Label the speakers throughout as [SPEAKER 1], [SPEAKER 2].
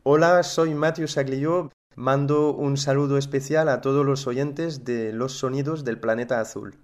[SPEAKER 1] Hola, soy Matthew Saglio. Mando un saludo especial a todos los oyentes de Los Sonidos del Planeta Azul.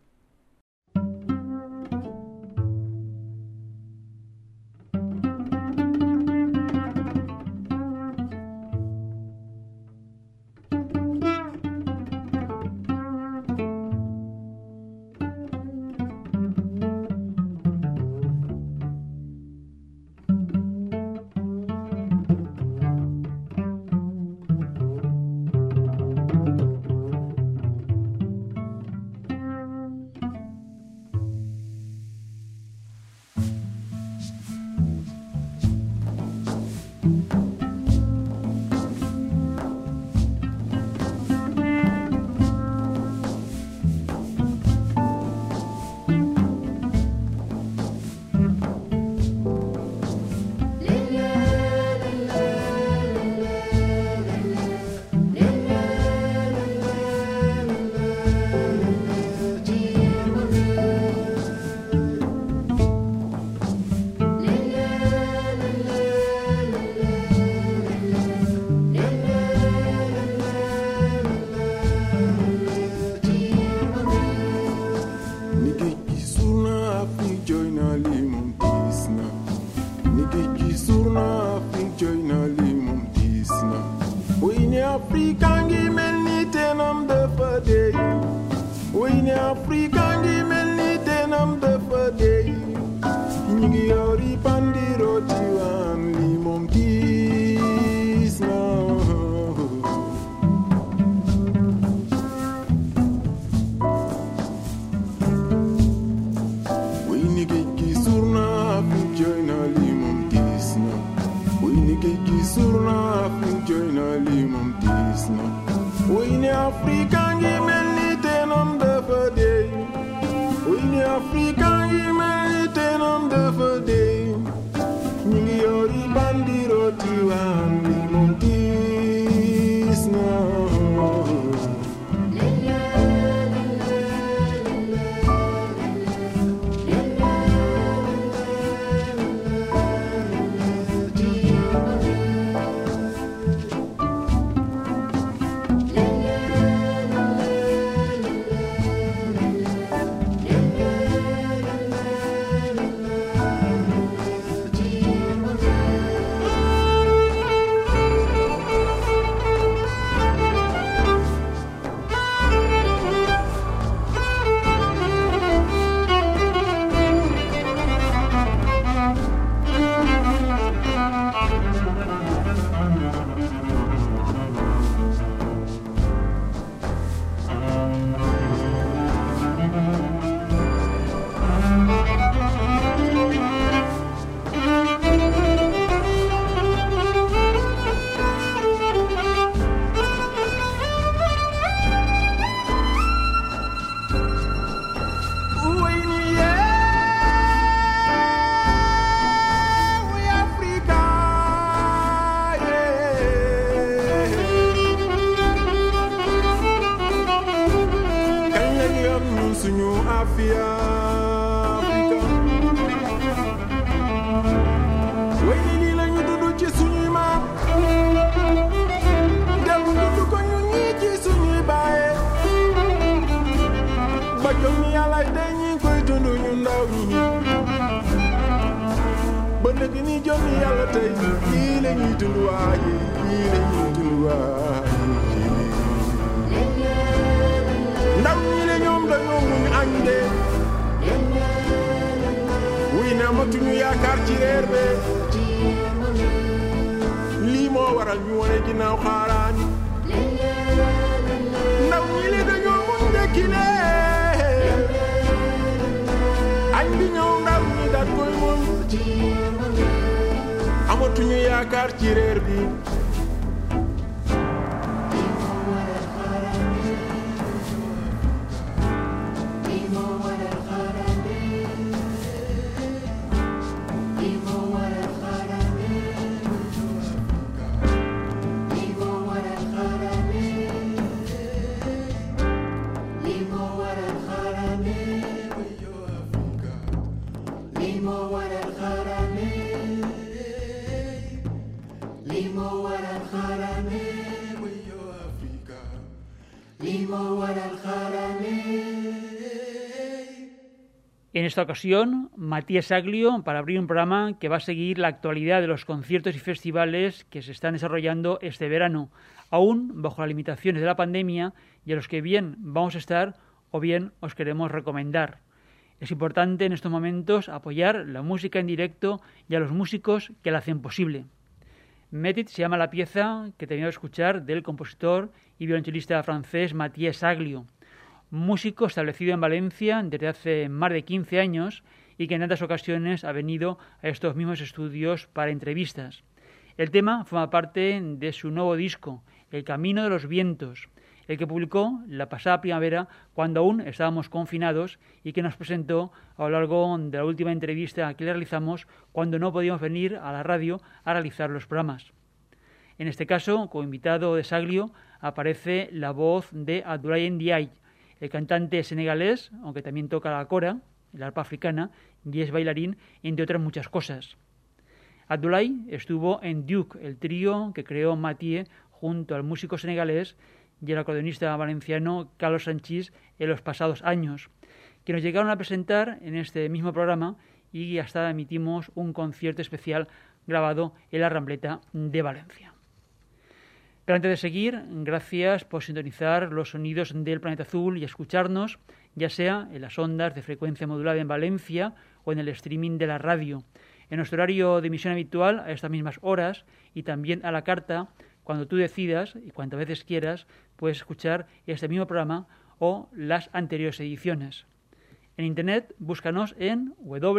[SPEAKER 2] En esta ocasión, Matías Saglio para abrir un programa que va a seguir la actualidad de los conciertos y festivales que se están desarrollando este verano, aún bajo las limitaciones de la pandemia y a los que bien vamos a estar o bien os queremos recomendar. Es importante en estos momentos apoyar la música en directo y a los músicos que la hacen posible. Métit se llama la pieza que terminamos de escuchar del compositor y violonchelista francés Matías Saglio, músico establecido en Valencia desde hace más de 15 años y que en tantas ocasiones ha venido a estos mismos estudios para entrevistas. El tema forma parte de su nuevo disco, El Camino de los Vientos, el que publicó la pasada primavera cuando aún estábamos confinados y que nos presentó a lo largo de la última entrevista que le realizamos cuando no podíamos venir a la radio a realizar los programas. En este caso, como invitado de Saglio, aparece la voz de Abdoulaye Ndiaye, el cantante senegalés, aunque también toca la kora, la arpa africana, y es bailarín, entre otras muchas cosas. Abdoulaye estuvo en Duke, el trío que creó Mathieu junto al músico senegalés y el acordeonista valenciano Carlos Sanchís en los pasados años, que nos llegaron a presentar en este mismo programa y hasta emitimos un concierto especial grabado en la Rambleta de Valencia. Pero antes de seguir, gracias por sintonizar los sonidos del Planeta Azul y escucharnos, ya sea en las ondas de frecuencia modulada en Valencia o en el streaming de la radio, en nuestro horario de emisión habitual a estas mismas horas y también a la carta, cuando tú decidas y cuantas veces quieras, puedes escuchar este mismo programa o las anteriores ediciones. En internet, búscanos en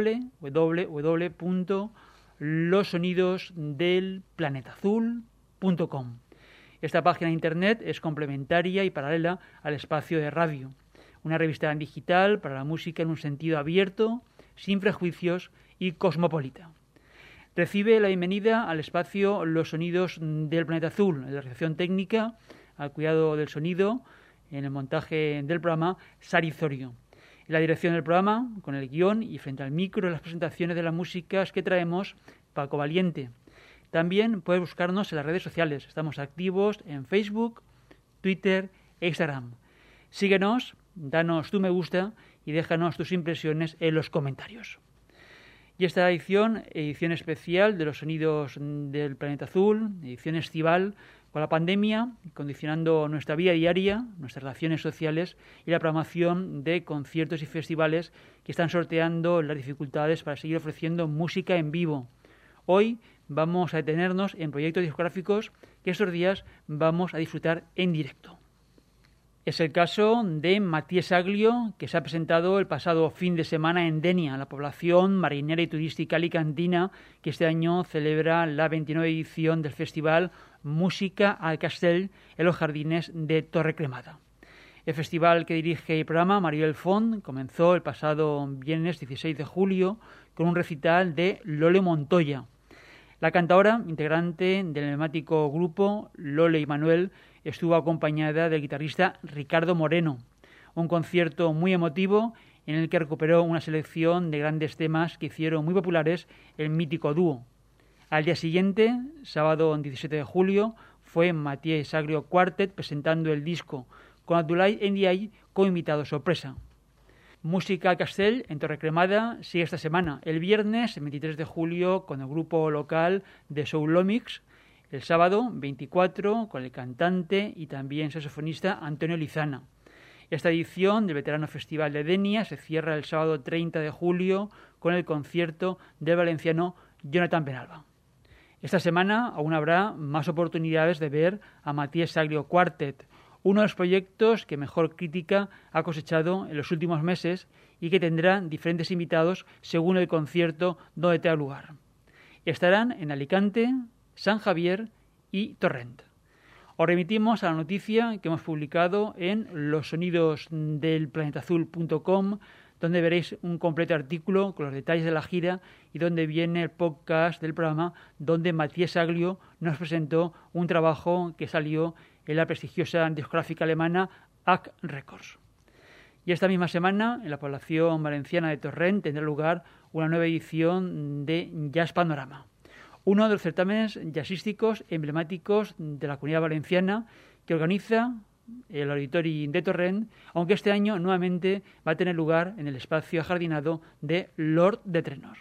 [SPEAKER 2] www.losonidosdelplanetazul.com. Esta página de internet es complementaria y paralela al espacio de radio, una revista digital para la música en un sentido abierto, sin prejuicios y cosmopolita. Recibe la bienvenida al espacio Los Sonidos del Planeta Azul, en la realización técnica, al cuidado del sonido, en el montaje del programa, Sari Zorio. En la dirección del programa, con el guión y frente al micro, las presentaciones de las músicas que traemos, Paco Valiente. También puedes buscarnos en las redes sociales. Estamos activos en Facebook, Twitter e Instagram. Síguenos, danos tu me gusta y déjanos tus impresiones en los comentarios. Y esta edición especial de los sonidos del Planeta Azul, edición estival, con la pandemia condicionando nuestra vida diaria, nuestras relaciones sociales y la programación de conciertos y festivales que están sorteando las dificultades para seguir ofreciendo música en vivo. Hoy vamos a detenernos en proyectos discográficos que estos días vamos a disfrutar en directo. Es el caso de Matías Saglio, que se ha presentado el pasado fin de semana en Denia, la población marinera y turística alicantina, que este año celebra la 29ª edición del festival Música al Castell en los jardines de Torre Cremada. El festival que dirige y programa Maribel Font comenzó el pasado viernes 16 de julio con un recital de Lole Montoya. La cantadora, integrante del emblemático grupo Lole y Manuel, estuvo acompañada del guitarrista Ricardo Moreno. Un concierto muy emotivo en el que recuperó una selección de grandes temas que hicieron muy populares el mítico dúo. Al día siguiente, sábado 17 de julio, fue Matías Saglio Quartet presentando el disco, con Abdoulaye Ndiaye como invitado sorpresa. Música al Castell en Torre Cremada sigue esta semana, el viernes 23 de julio con el grupo local de Soul Lomix, el sábado 24 con el cantante y también saxofonista Antonio Lizana. Esta edición del veterano Festival de Denia se cierra el sábado 30 de julio con el concierto del valenciano Jonathan Penalba. Esta semana aún habrá más oportunidades de ver a Matías Saglio Quartet, uno de los proyectos que mejor crítica ha cosechado en los últimos meses y que tendrá diferentes invitados según el concierto donde tenga lugar. Estarán en Alicante, San Javier y Torrent. Os remitimos a la noticia que hemos publicado en losonidosdelplanetazul.com, donde veréis un completo artículo con los detalles de la gira y donde viene el podcast del programa donde Matías Saglio nos presentó un trabajo que salió en la prestigiosa discográfica alemana AC Records. Y esta misma semana, en la población valenciana de Torrent, tendrá lugar una nueva edición de Jazz Panorama. uno de los certámenes jazzísticos emblemáticos de la Comunidad Valenciana que organiza el Auditori de Torrent, aunque este año nuevamente va a tener lugar en el espacio ajardinado de Lord de Trenor.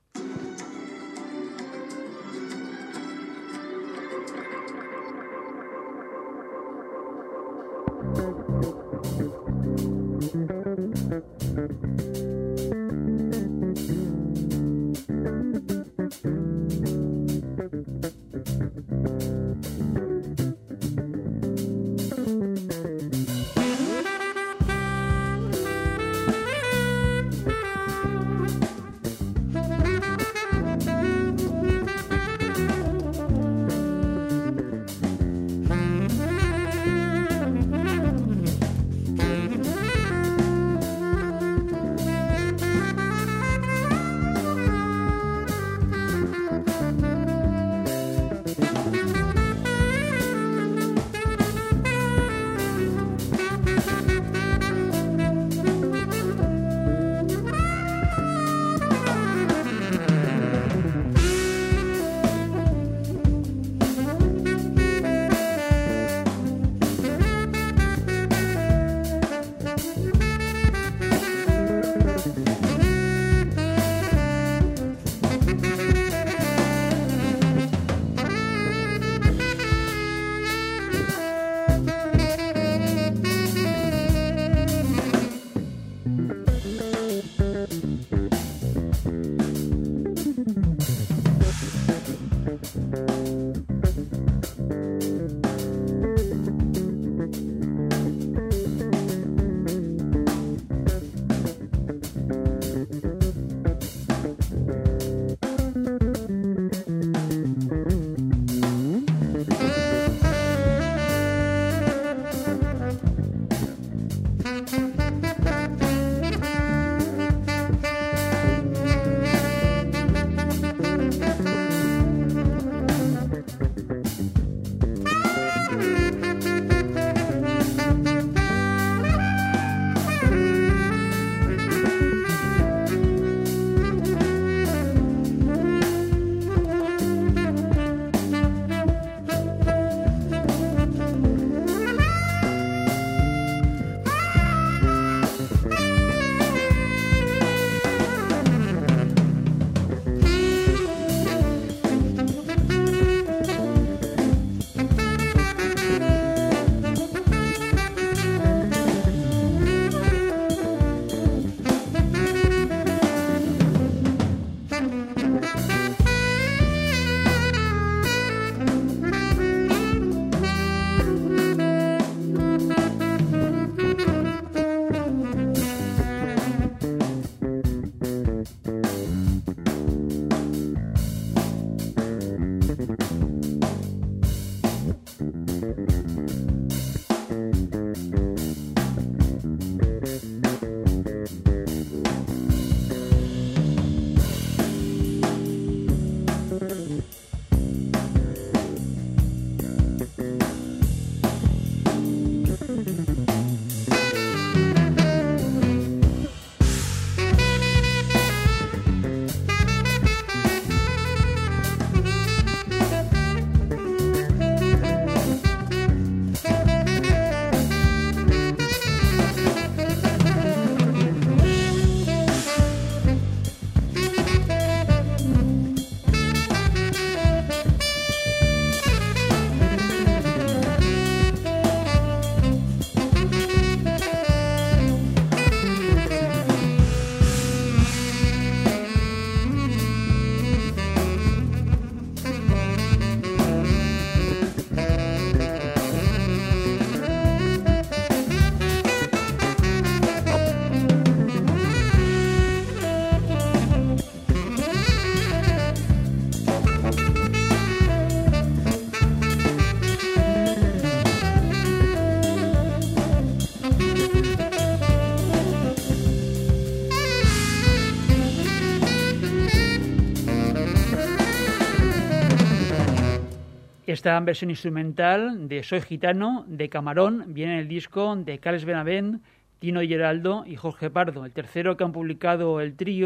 [SPEAKER 2] Esta versión instrumental de Soy Gitano, de Camarón, viene en el disco de Carles Benavent, Tino Geraldo y Jorge Pardo, el tercero que han publicado el trío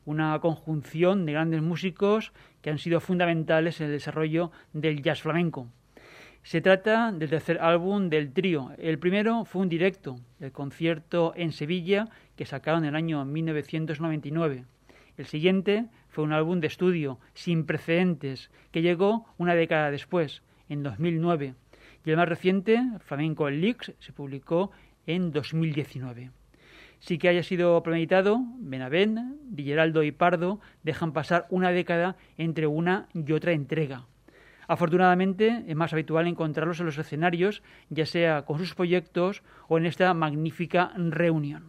[SPEAKER 2] una conjunción de grandes músicos que han sido fundamentales en el desarrollo del jazz flamenco. Se trata del tercer álbum del trío. El primero fue un directo, el concierto en Sevilla, que sacaron en el año 1999. El siguiente fue un álbum de estudio, sin precedentes, que llegó una década después, en 2009. Y el más reciente, Flamenco Leaks, se publicó en 2019. Sin que haya sido premeditado, Benavent, Di Geraldo y Pardo dejan pasar una década entre una y otra entrega. Afortunadamente, es más habitual encontrarlos en los escenarios, ya sea con sus proyectos o en esta magnífica reunión.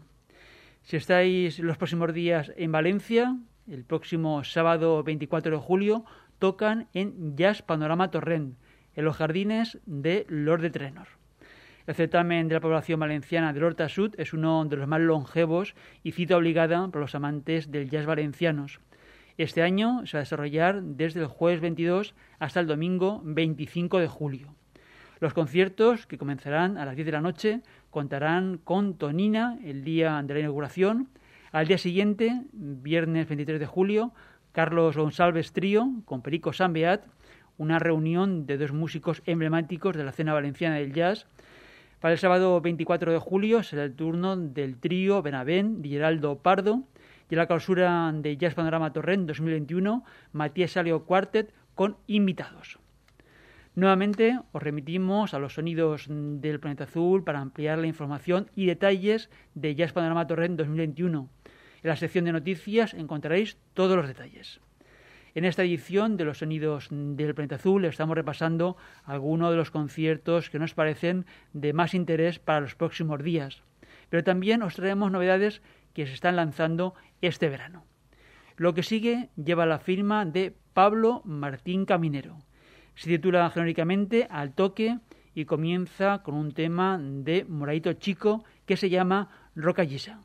[SPEAKER 2] Si estáis los próximos días en Valencia, el próximo sábado 24 de julio, tocan en Jazz Panorama Torrent, en los jardines de l'Hort de Trenor. El certamen de la población valenciana del Horta Sud es uno de los más longevos y cita obligada para los amantes del jazz valencianos. Este año se va a desarrollar desde el jueves 22 hasta el domingo 25 de julio. Los conciertos, que comenzarán a las 10 de la noche, contarán con Tonina el día de la inauguración. Al día siguiente, viernes 23 de julio, Carlos González Trío con Perico San Beat, una reunión de dos músicos emblemáticos de la escena valenciana del jazz. Para el sábado 24 de julio será el turno del trío Benavent, Di Geraldo, Pardo, y en la clausura de Jazz Panorama Torrent 2021, Matías Salio Quartet con invitados. Nuevamente os remitimos a los sonidos del Planeta Azul para ampliar la información y detalles de Jazz Panorama Torrent 2021. En la sección de noticias encontraréis todos los detalles. En esta edición de los sonidos del Planeta Azul estamos repasando algunos de los conciertos que nos parecen de más interés para los próximos días. Pero también os traemos novedades que se están lanzando este verano. Lo que sigue lleva la firma de Pablo Martín Caminero. Se titula genéricamente Al Toque y comienza con un tema de Moradito Chico que se llama Rocallisa.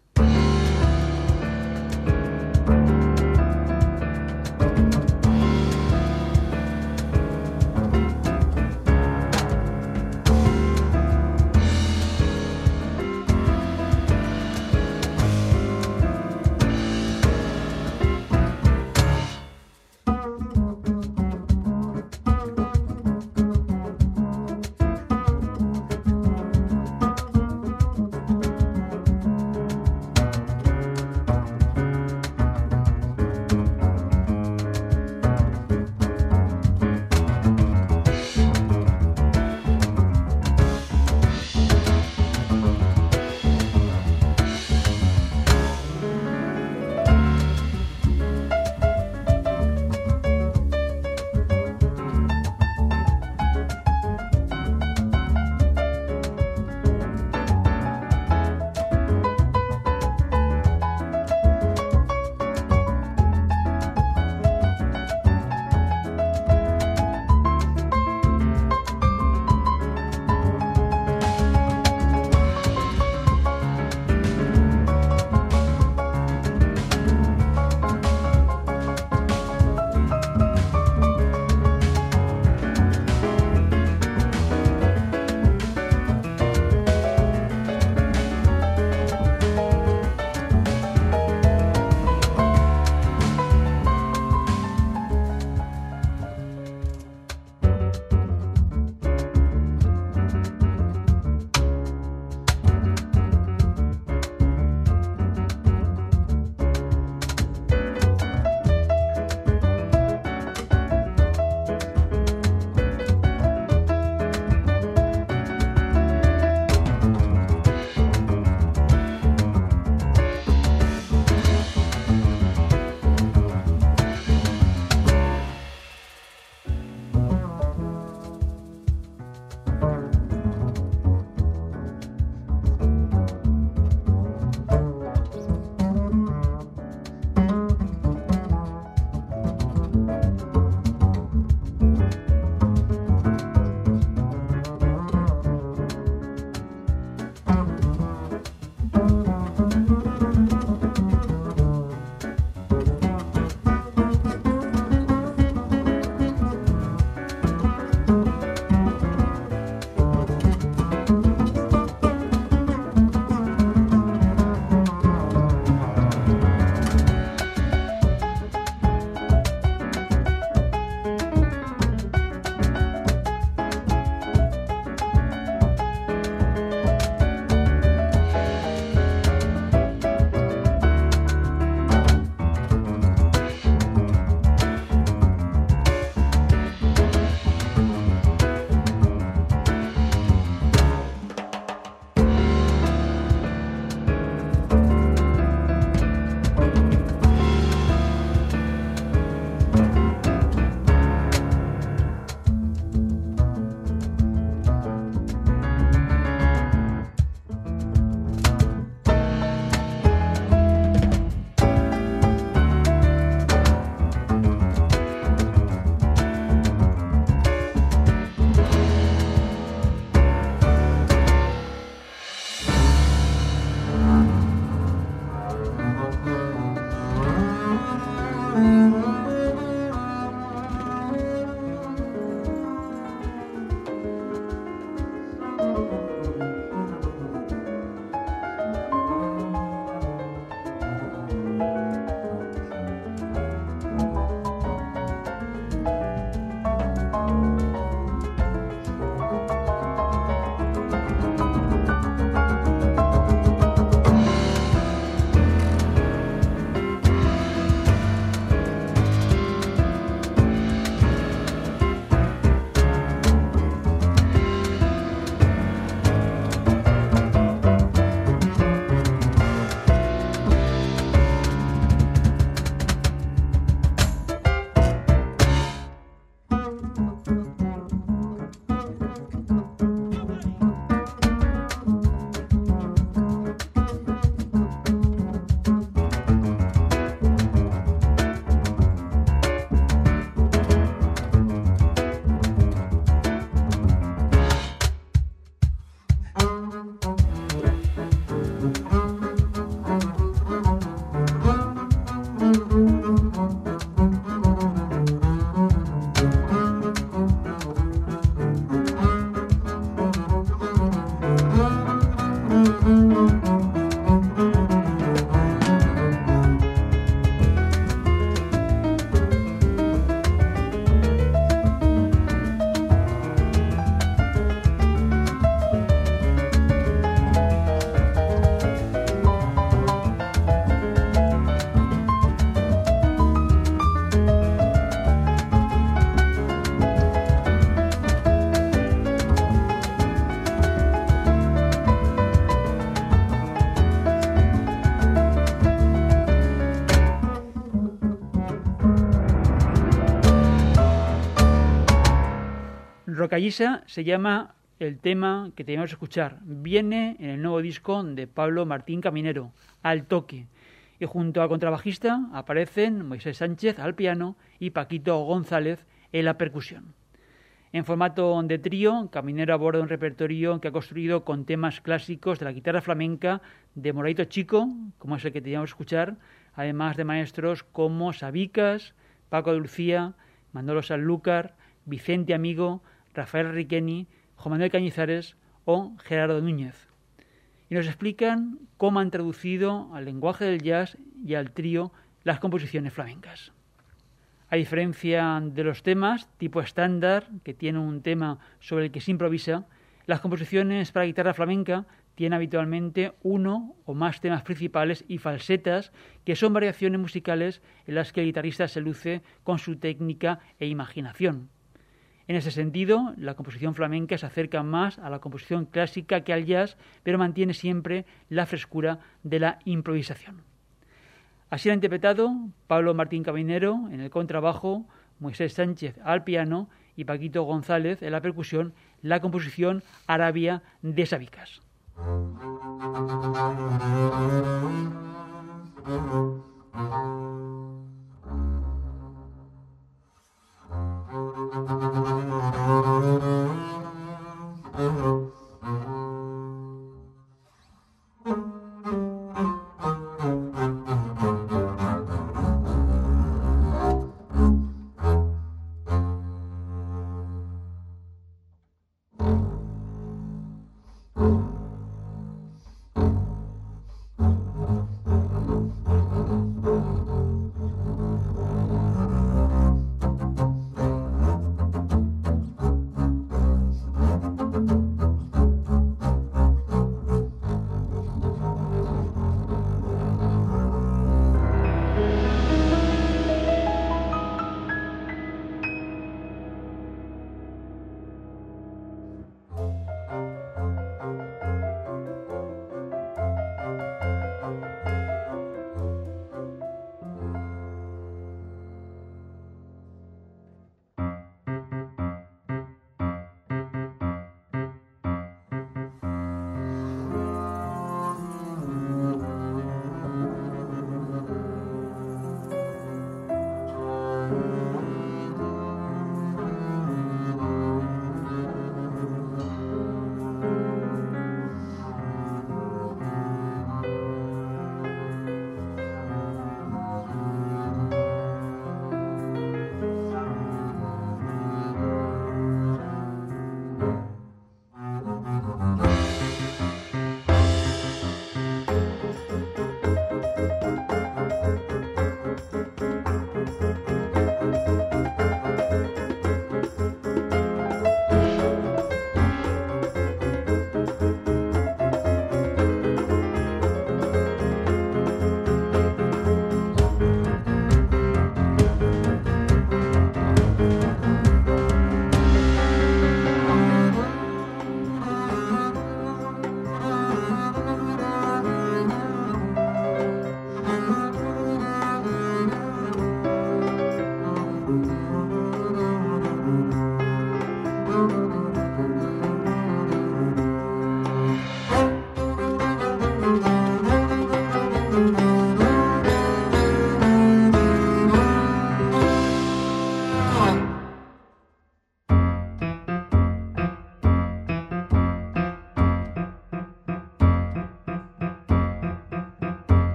[SPEAKER 2] Gallisa se llama el tema que tenemos que escuchar. Viene en el nuevo disco de Pablo Martín Caminero, Al Toque. Y junto al contrabajista aparecen Moisés Sánchez al piano y Paquito González en la percusión. En formato de trío, Caminero aborda un repertorio que ha construido con temas clásicos de la guitarra flamenca de Moraito Chico, como es el que teníamos que escuchar, además de maestros como Sabicas, Paco de Lucía, Manolo Sanlúcar, Vicente Amigo, Rafael Riqueni, Juan Manuel Cañizares o Gerardo Núñez. Y nos explican cómo han traducido al lenguaje del jazz y al trío las composiciones flamencas. A diferencia de los temas tipo estándar, que tiene un tema sobre el que se improvisa, las composiciones para guitarra flamenca tienen habitualmente uno o más temas principales y falsetas, que son variaciones musicales en las que el guitarrista se luce con su técnica e imaginación. En ese sentido, la composición flamenca se acerca más a la composición clásica que al jazz, pero mantiene siempre la frescura de la improvisación. Así lo ha interpretado Pablo Martín Caminero en el contrabajo, Moisés Sánchez al piano y Paquito González en la percusión, la composición Arabia de Sabicas.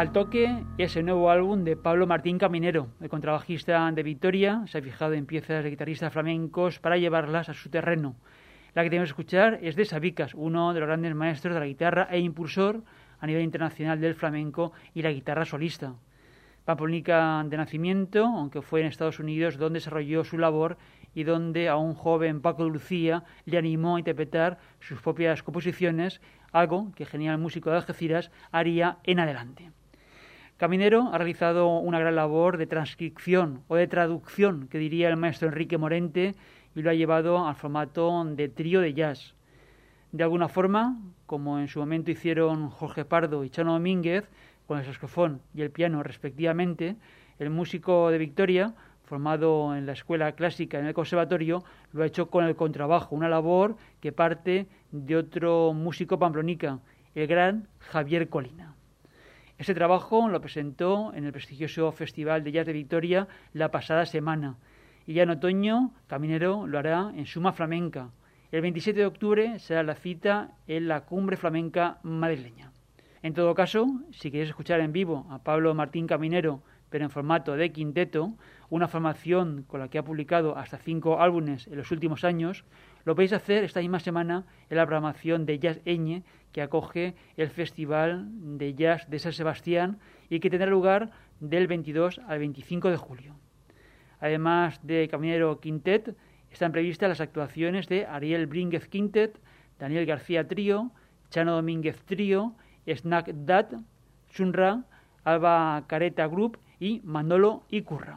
[SPEAKER 2] Al toque es el nuevo álbum de Pablo Martín Caminero, el contrabajista de Vitoria. Se ha fijado en piezas de guitarristas flamencos para llevarlas a su terreno. La que tenemos que escuchar es de Sabicas, uno de los grandes maestros de la guitarra e impulsor a nivel internacional del flamenco y la guitarra solista. Pamplónica de nacimiento, aunque fue en Estados Unidos donde desarrolló su labor y donde a un joven Paco de Lucía le animó a interpretar sus propias composiciones, algo que el genial músico de Algeciras haría en adelante. Caminero ha realizado una gran labor de transcripción o de traducción, que diría el maestro Enrique Morente, y lo ha llevado al formato de trío de jazz. De alguna forma, como en su momento hicieron Jorge Pardo y Chano Domínguez, con el saxofón y el piano respectivamente, el músico de Vitoria, formado en la escuela clásica en el conservatorio, lo ha hecho con el contrabajo, una labor que parte de otro músico pamplonica, el gran Javier Colina. Este trabajo lo presentó en el prestigioso Festival de Jazz de Vitoria la pasada semana, y ya en otoño Caminero lo hará en Suma Flamenca. El 27 de octubre será la cita en la Cumbre Flamenca madrileña. En todo caso, si queréis escuchar en vivo a Pablo Martín Caminero, pero en formato de quinteto, una formación con la que ha publicado hasta 5 álbumes en los últimos años, lo podéis hacer esta misma semana en la programación de Jazz Eñe, que acoge el Festival de Jazz de San Sebastián y que tendrá lugar del 22 al 25 de julio. Además de Caminero Quintet, están previstas las actuaciones de Ariel Brínguez Quintet, Daniel García Trío, Chano Domínguez Trío, Snack Dat, Chunra, Alba Careta Group y Manolo y Curra.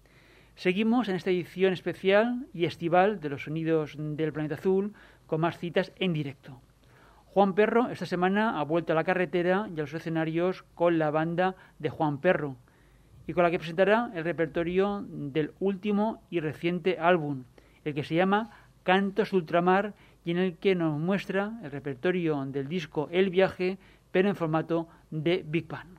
[SPEAKER 2] Seguimos en esta edición especial y estival de los Sonidos del Planeta Azul con más citas en directo. Juan Perro esta semana ha vuelto a la carretera y a los escenarios con la banda de Juan Perro y con la que presentará el repertorio del último y reciente álbum, el que se llama Cantos de Ultramar y en el que nos muestra el repertorio del disco El Viaje, pero en formato de Big Band.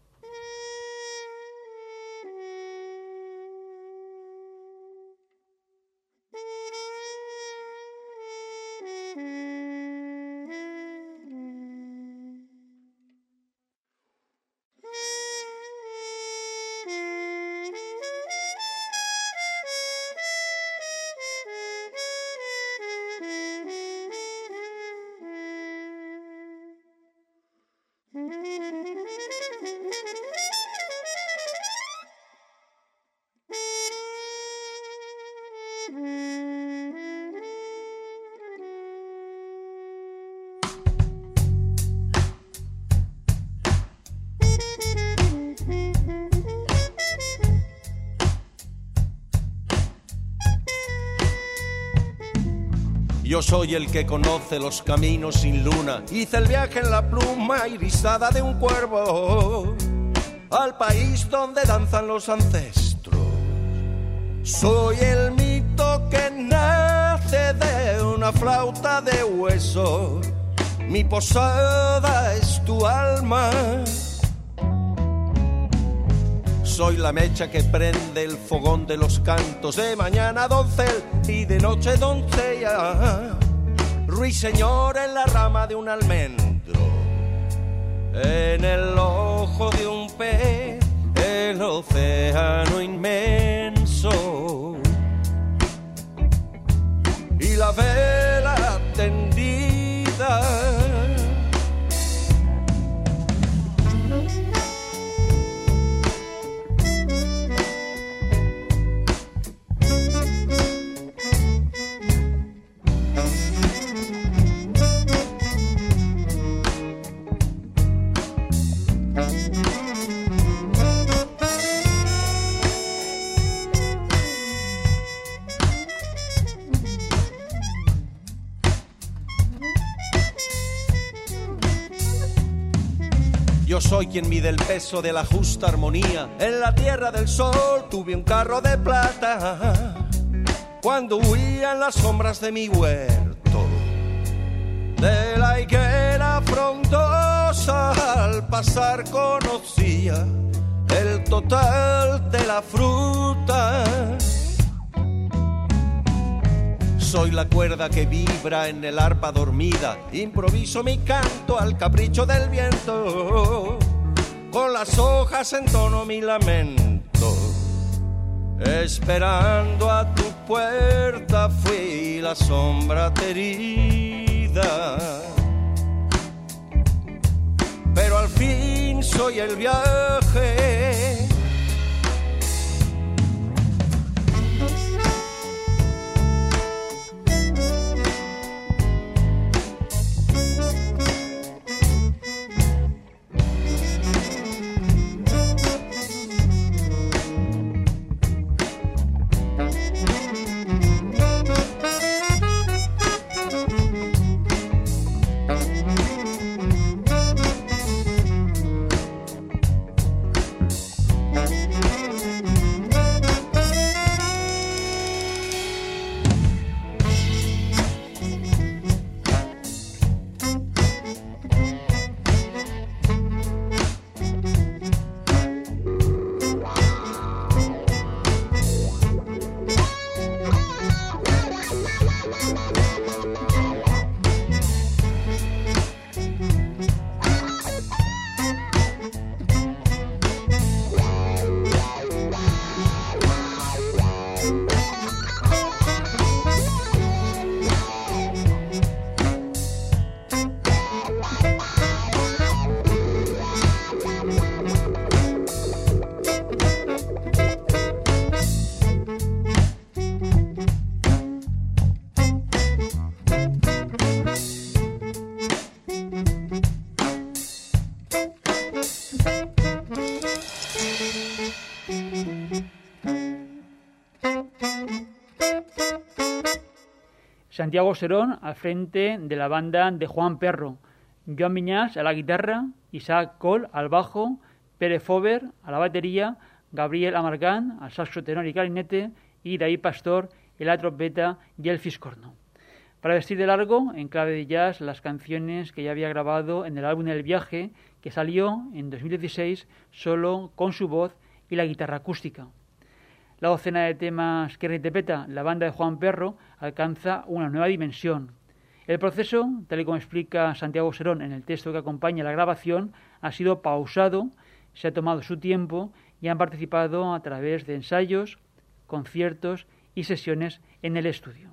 [SPEAKER 3] Yo soy el que conoce los caminos sin luna. Hice el viaje en la pluma irisada de un cuervo al país donde danzan los ancestros. Soy el mito que nace de una flauta de hueso. Mi posada es tu alma. Soy la mecha que prende el fogón de los cantos. De mañana doncel y de noche doncella. Ruiseñor en la rama de un almendro. En el ojo de un pez, el océano inmenso. Y la vela tendida. Yo soy quien mide el peso de la justa armonía. En la tierra del sol tuve un carro de plata cuando huían las sombras de mi huerto. De la higuera frondosa al pasar conocía el total de la fruta. Soy la cuerda que vibra en el arpa dormida. Improviso mi canto al capricho del viento. con las hojas en tono mi lamento. Esperando a tu puerta fui la sombra herida, pero al fin soy el viaje.
[SPEAKER 2] Santiago Serón al frente de la banda de Juan Perro, Joan Viñas a la guitarra, Isaac Coll al bajo, Pere Fover a la batería, Gabriel Amargán al saxo tenor y clarinete y David Pastor en la trompeta y el fiscorno. Para vestir de largo, en clave de jazz, las canciones que ya había grabado en el álbum El Viaje, que salió en 2016 solo con su voz y la guitarra acústica. La docena de temas que reinterpreta la banda de Juan Perro alcanza una nueva dimensión. El proceso, tal y como explica Santiago Serón en el texto que acompaña la grabación, ha sido pausado, se ha tomado su tiempo y han participado a través de ensayos, conciertos y sesiones en el estudio.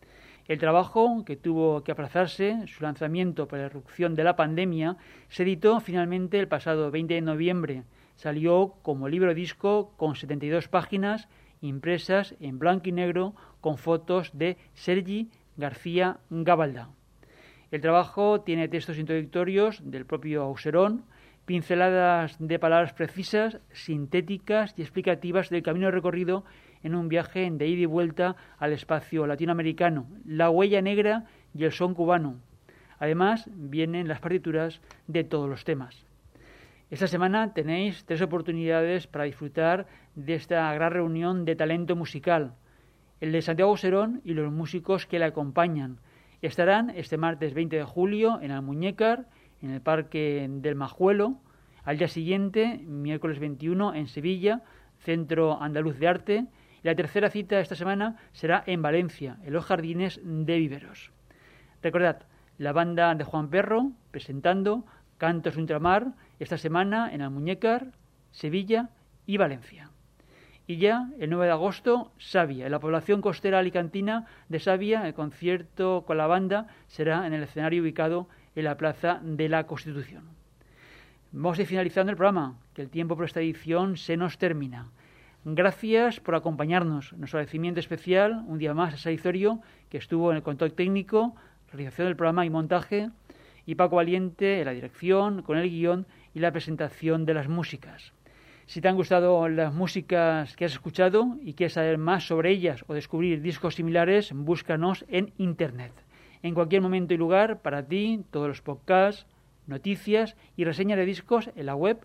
[SPEAKER 2] El trabajo, que tuvo que aplazarse, su lanzamiento por la irrupción de la pandemia, se editó finalmente el pasado 20 de noviembre. Salió como libro disco con 72 páginas impresas en blanco y negro con fotos de Sergi García Gabaldá. El trabajo tiene textos introductorios del propio Auserón, pinceladas de palabras precisas, sintéticas y explicativas del camino recorrido en un viaje de ida y vuelta al espacio latinoamericano, la huella negra y el son cubano. Además, vienen las partituras de todos los temas. Esta semana tenéis 3 oportunidades para disfrutar de esta gran reunión de talento musical. El de Santiago Serón y los músicos que le acompañan. Estarán este martes 20 de julio en Almuñécar, en el Parque del Majuelo. Al día siguiente, miércoles 21, en Sevilla, Centro Andaluz de Arte. Y la tercera cita esta semana será en Valencia, en los Jardines de Viveros. Recordad, la banda de Juan Perro presentando Cantos Ultramar esta semana en Almuñécar, Sevilla y Valencia. Y ya el 9 de agosto, Savia, en la población costera alicantina de Savia, el concierto con la banda será en el escenario ubicado en la Plaza de la Constitución. Vamos a ir finalizando el programa, que el tiempo por esta edición se nos termina. Gracias por acompañarnos. Nuestro agradecimiento especial, un día más, a Sara Izorio, que estuvo en el control técnico, realización del programa y montaje, y Paco Valiente en la dirección, con el guión y la presentación de las músicas. Si te han gustado las músicas que has escuchado y quieres saber más sobre ellas o descubrir discos similares, búscanos en Internet. En cualquier momento y lugar, para ti, todos los podcasts, noticias y reseñas de discos en la web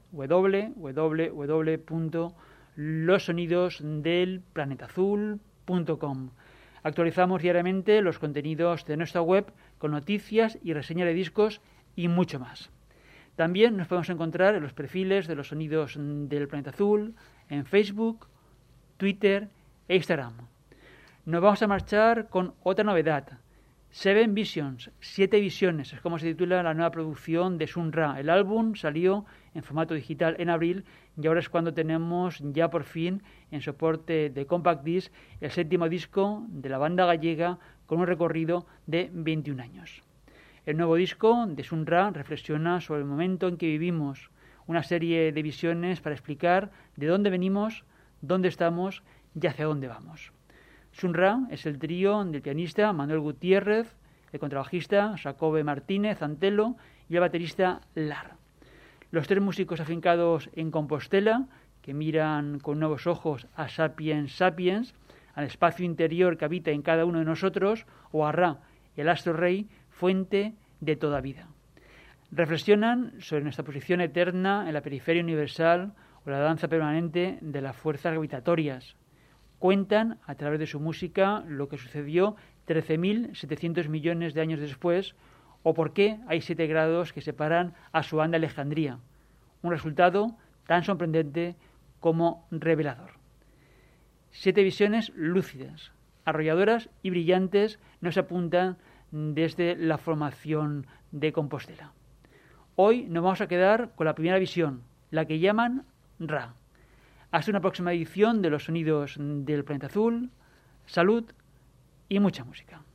[SPEAKER 2] www.losonidosdelplanetazul.com. Actualizamos diariamente los contenidos de nuestra web con noticias y reseñas de discos y mucho más. También nos podemos encontrar en los perfiles de los Sonidos del Planeta Azul, en Facebook, Twitter e Instagram. Nos vamos a marchar con otra novedad. Seven Visions, 7 visiones, es como se titula la nueva producción de Sun Ra. El álbum salió en formato digital en abril y ahora es cuando tenemos ya por fin en soporte de Compact Disc el 7º disco de la banda gallega con un recorrido de 21 años. El nuevo disco de Sun Ra reflexiona sobre el momento en que vivimos, una serie de visiones para explicar de dónde venimos, dónde estamos y hacia dónde vamos. Sun Ra es el trío del pianista Manuel Gutiérrez, el contrabajista Jacobe Martínez Antelo y el baterista Lar. Los 3 músicos afincados en Compostela, que miran con nuevos ojos a Sapiens Sapiens, al espacio interior que habita en cada uno de nosotros, o a Ra, el astro rey, fuente de toda vida. Reflexionan sobre nuestra posición eterna en la periferia universal o la danza permanente de las fuerzas gravitatorias. Cuentan, a través de su música, lo que sucedió 13.700 millones de años después, o por qué hay 7 grados que separan Asuán de Alejandría. Un resultado tan sorprendente como revelador. 7 visiones lúcidas, arrolladoras y brillantes nos apuntan desde la formación de Compostela. Hoy nos vamos a quedar con la primera visión, la que llaman Ra. Hasta una próxima edición de Los Sonidos del Planeta Azul. Salud y mucha música.